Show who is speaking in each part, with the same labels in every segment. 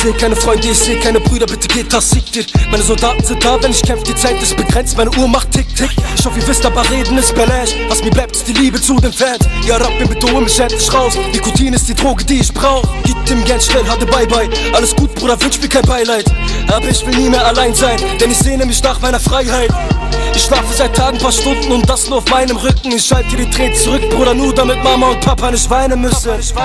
Speaker 1: seh keine Freunde, ich seh keine Brüder, bitte geht das, siegt dir. Meine Soldaten sind da, wenn ich kämpf, die Zeit ist begrenzt, meine Uhr macht tick-tick. Ich hoffe, ihr wisst, aber reden ist Belash. Was mir bleibt, ist die Liebe zu den Fans. Ja, Rap, mir bitte hol mich endlich raus. Nikotin ist die Droge, die ich brauch. Gib dem gern schnell, hatte bye-bye. Alles gut, Bruder, wünsch mir kein Beileid. Aber ich will nie mehr allein sein, denn ich sehne mich nach meiner Freiheit. Ich schlafe seit Tagen paar Stunden und das nur auf meinem Rücken. Ich schalte die Tränen zurück, Bruder, nur damit Mama und Papa nicht weinen müssen. Ich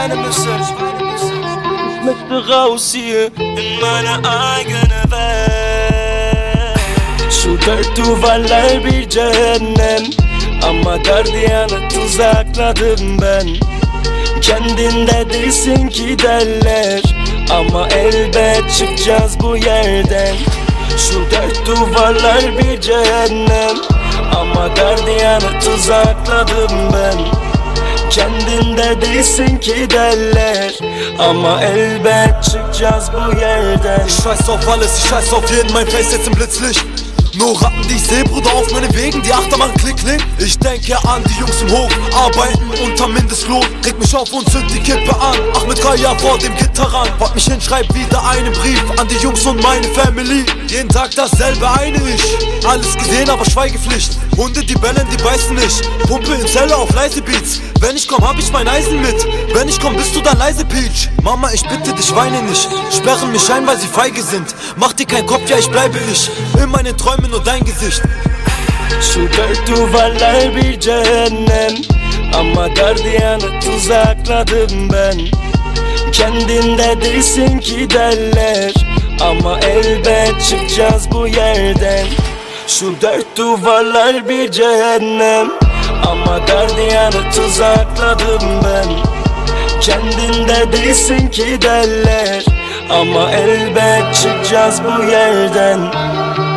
Speaker 1: möchte raus hier in meine eigene Welt. Şu dört duvarlar bir cehennem, ama gardiyana tuzakladım ben. Kendinde değilsin ki derler, ama elbet çıkacağız bu yerden. Şu dört duvarlar bir cehennem, ama gardiyana tuzakladım ben. Kendinde değilsin ki derler, ama elbet çıkacağız bu yerden.
Speaker 2: Ich scheiß auf alles, ich scheiß auf jeden, mein Face jetzt im Blitzlicht. Nur Ratten, die ich seh, Bruder, auf meinen Wegen, die Achterbahn klick, klick. Ich denke an die Jungs im Hof, arbeiten unter Mindestlohn. Reg mich auf und zünd die Kippe an, ach mit 3 Jahren vor dem Gitter ran. Wart mich hin, schreib wieder einen Brief an die Jungs und meine Family. Jeden Tag dasselbe, eine ich. Alles gesehen, aber Schweigepflicht. Hunde, die bellen, die beißen nicht. Pumpe in Zelle auf leise Beats. Wenn ich komm, hab ich mein Eisen mit. Wenn ich komm, bist du dann leise, Peach. Mama, ich bitte dich, weine nicht. Sperren mich ein, weil sie feige sind. Mach dir keinen Kopf, ja, ich bleibe ich. In meinen Träumen nur dein Gesicht.
Speaker 1: Şu dört duvarlar bir cehennem, ama gardiyana tuzakladım ben. Kendinde değilsin ki derler, ama elbet çıkacağız bu yerden. Şu dört duvarlar bir cehennem, ama gardiyana tuzakladım ben. Kendinde değilsin ki derler, ama elbet çıkacağız bu yerden.